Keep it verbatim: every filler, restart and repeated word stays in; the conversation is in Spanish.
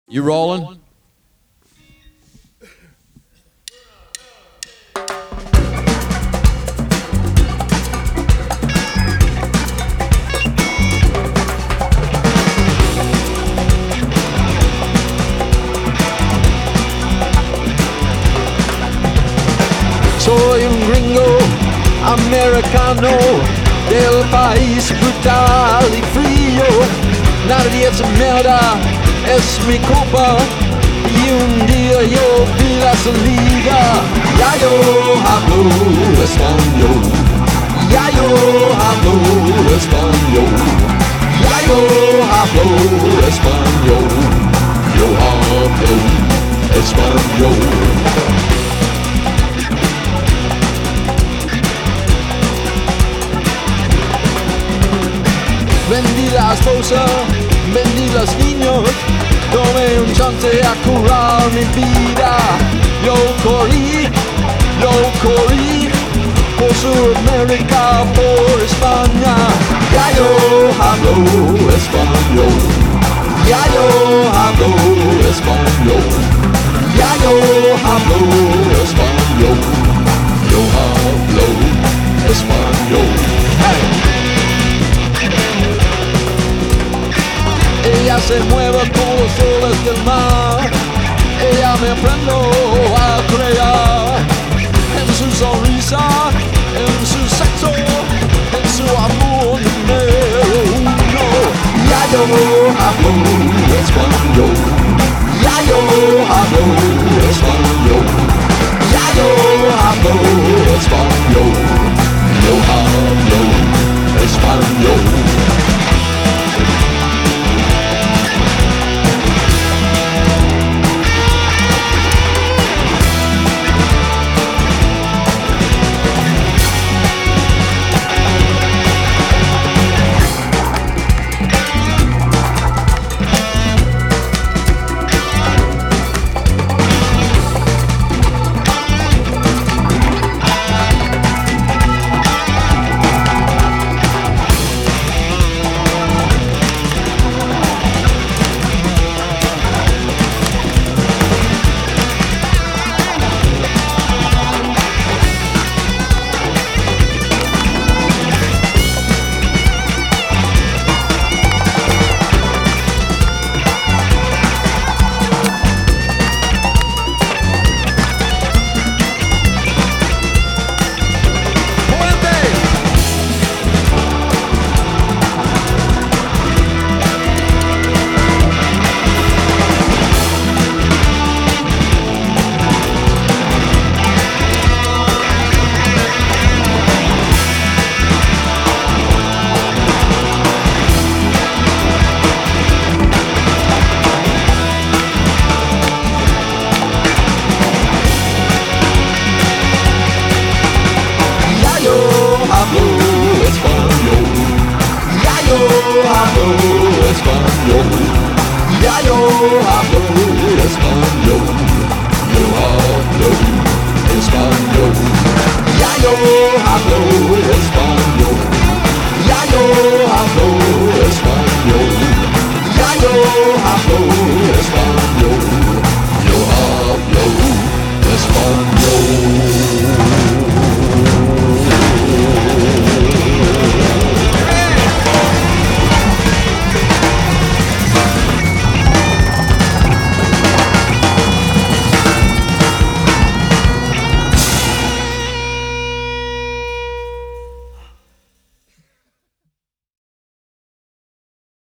You rolling? Soy un gringo americano del país brutal y frío. Nadie se mierda, es mi culpa. Y un día yo vi la salida. Ya yo hablo español. Ya yo hablo español. Ya yo hablo español. Yo hablo español. Vendí la esposa, vendí los niños, tomé un chance a curar mi vida. Yo corrí, yo corrí, por Sudamérica, por España. Ya yo hablo español, ya yo hablo español, ya yo hablo español, yo hablo español. Hey. Ella se mueve con los soles del mar. Ella me aprendió a creer en su sonrisa, en su sexo, en su amor número uno. Ya yo hablo español. Ya yo hablo español. Ya yo hablo español. Yo hablo español. Ya yo hablo español. Ya yo hablo